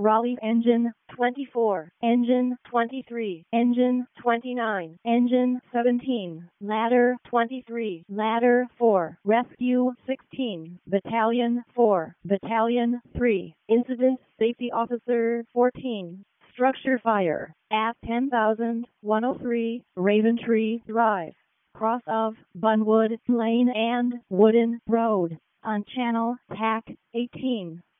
Raleigh Engine 24, Engine 23, Engine 29, Engine 17, Ladder 23, Ladder 4, Rescue 16, Battalion 4, Battalion 3, Incident Safety Officer 14. Structure fire at 10,103 Raventree Drive, cross of Bunwood Lane and Wooden Road, on Channel TAC 18.